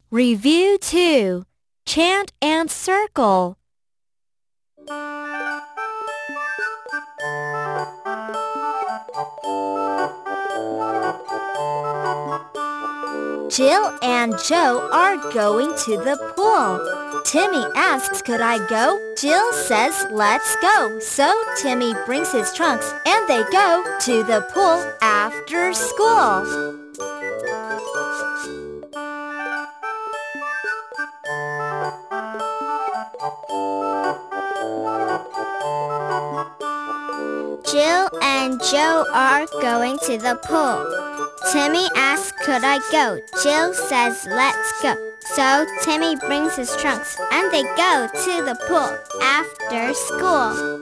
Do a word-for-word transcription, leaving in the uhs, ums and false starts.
Review two. Chant and circle. Jill and Joe are going to the pool. Timmy asks, "Could I go?" Jill says, "Let's go." So Timmy brings his trunks and they go to the pool after school. Jill and Joe are going to the pool. Timmy asks, "Could I go?" Jill says, "Let's go." So Timmy brings his trunks and they go to the pool after school.